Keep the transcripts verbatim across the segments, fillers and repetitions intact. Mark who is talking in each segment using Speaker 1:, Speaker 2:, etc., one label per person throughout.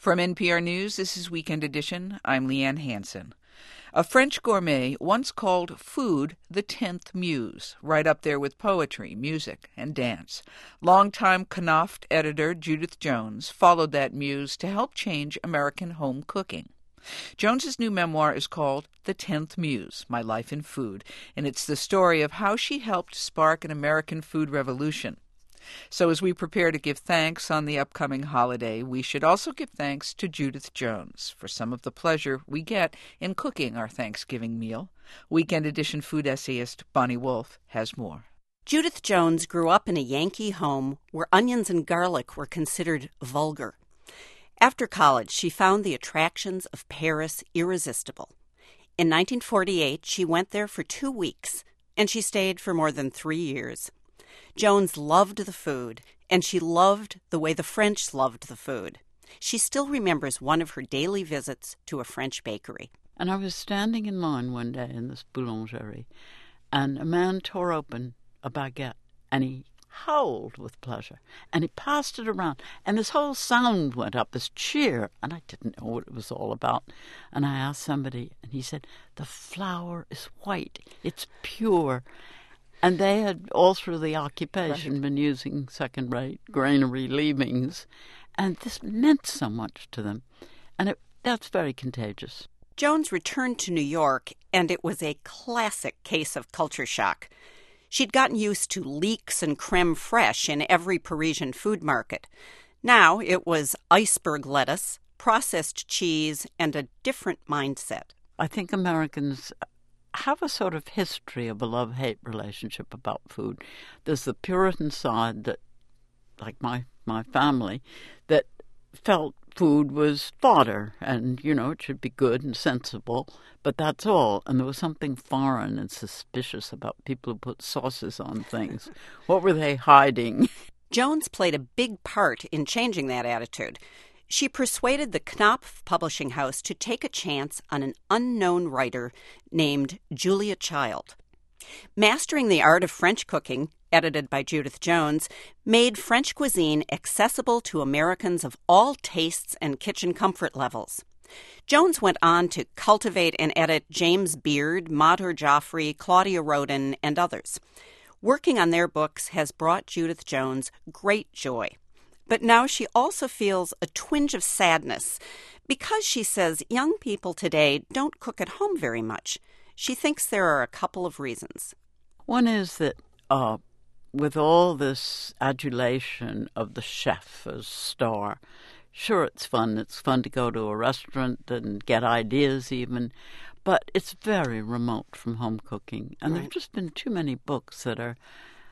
Speaker 1: From N P R News, this is Weekend Edition. I'm Leanne Hansen. A French gourmet once called food the tenth muse, right up there with poetry, music, and dance. Longtime Knopf editor Judith Jones followed that muse to help change American home cooking. Jones's new memoir is called The Tenth Muse, My Life in Food, and it's the story of how she helped spark an American food revolution. So as we prepare to give thanks on the upcoming holiday, we should also give thanks to Judith Jones for some of the pleasure we get in cooking our Thanksgiving meal. Weekend Edition food essayist Bonnie Wolf has more.
Speaker 2: Judith Jones grew up in a Yankee home where onions and garlic were considered vulgar. After college, she found the attractions of Paris irresistible. In nineteen forty-eight, she went there for two weeks, and she stayed for more than three years. Jones loved the food, and she loved the way the French loved the food. She still remembers one of her daily visits to a French bakery.
Speaker 3: And I was standing in line one day in this boulangerie, and a man tore open a baguette, and he howled with pleasure, and he passed it around, and this whole sound went up, this cheer, and I didn't know what it was all about. And I asked somebody, and he said, "The flour is white, it's pure." And they had, all through the occupation, right, been using second-rate granary leavings, and this meant so much to them, and it, that's very contagious.
Speaker 2: Jones returned to New York, and it was a classic case of culture shock. She'd gotten used to leeks and creme fraiche in every Parisian food market. Now it was iceberg lettuce, processed cheese, and a different mindset.
Speaker 3: I think Americans have a sort of history of a love-hate relationship about food. There's the Puritan side that, like my, my family, that felt food was fodder and, you know, it should be good and sensible, but that's all. And there was something foreign and suspicious about people who put sauces on things. What were they hiding?
Speaker 2: Jones played a big part in changing that attitude. She persuaded the Knopf publishing house to take a chance on an unknown writer named Julia Child. Mastering the Art of French Cooking, edited by Judith Jones, made French cuisine accessible to Americans of all tastes and kitchen comfort levels. Jones went on to cultivate and edit James Beard, Madhur Jaffrey, Claudia Roden, and others. Working on their books has brought Judith Jones great joy. But now she also feels a twinge of sadness because, she says, young people today don't cook at home very much. She thinks there are a couple of reasons.
Speaker 3: One is that uh, with all this adulation of the chef as star, sure, it's fun. It's fun to go to a restaurant and get ideas even, but it's very remote from home cooking. And right. There have just been too many books that are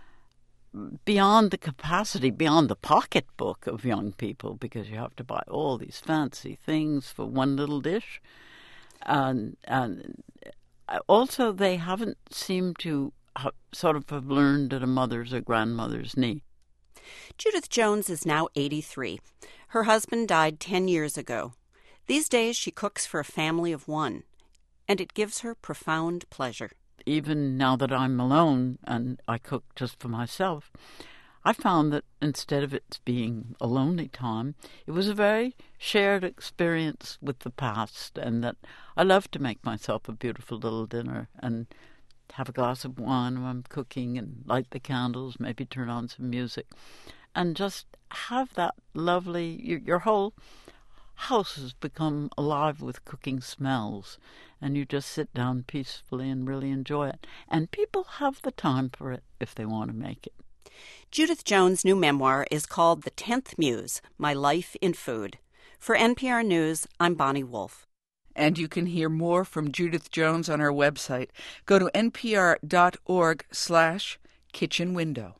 Speaker 3: beyond the capacity, beyond the pocketbook of young people, because you have to buy all these fancy things for one little dish. And, and also they haven't seemed to have, sort of have learned at a mother's or grandmother's knee.
Speaker 2: Judith Jones is now eighty-three. Her husband died ten years ago. These days she cooks for a family of one, and it gives her profound pleasure.
Speaker 3: Even now that I'm alone and I cook just for myself, I found that instead of it being a lonely time, it was a very shared experience with the past, and that I love to make myself a beautiful little dinner and have a glass of wine when I'm cooking and light the candles, maybe turn on some music, and just have that lovely, your, your whole house has become alive with cooking smells, and you just sit down peacefully and really enjoy it. And people have the time for it if they want to make it.
Speaker 2: Judith Jones' new memoir is called The Tenth Muse, My Life in Food. For N P R News, I'm Bonnie Wolf.
Speaker 1: And you can hear more from Judith Jones on our website. Go to npr.org slash kitchen window.